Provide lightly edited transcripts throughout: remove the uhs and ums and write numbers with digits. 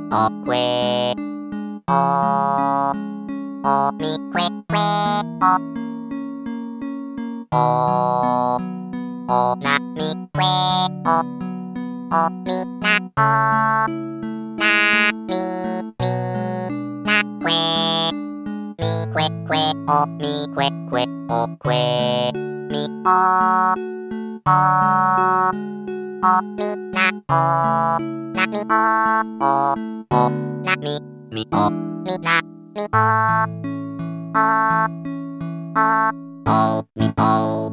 おくえおおみくえくえおおなみくえおみななみなくえみくえくえおみくえくえおくえみおみななみおなみみみなみおみお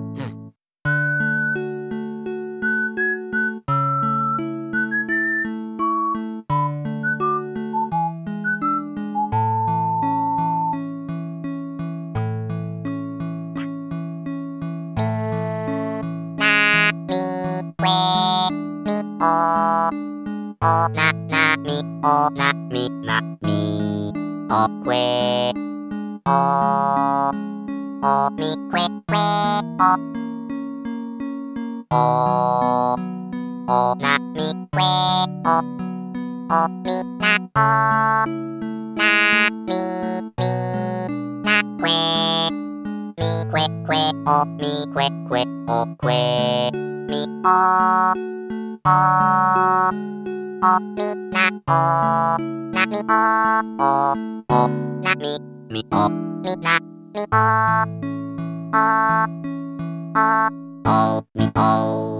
なみくえみおななみおなみなみおくえおみくえくえおなみくえおみななみなくえみくえくえおみくえくえおくえみみななみなみみみなみおみお